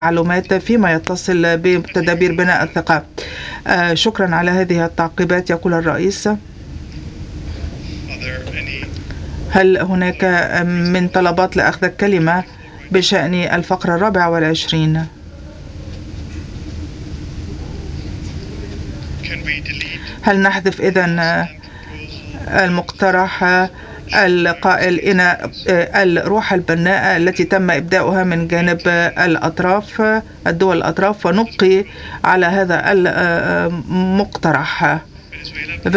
معلومات فيما يتصل بتدابير بناء الثقة. شكرا على هذه التعقيبات. يقول الرئيس: هل هناك من طلبات لأخذ الكلمة بشأن الفقرة 24؟ هل نحذف إذن المقترح القائل إن الروح البناء التي تم إبداؤها من جانب الدول الأطراف ونبقي على هذا المقترح؟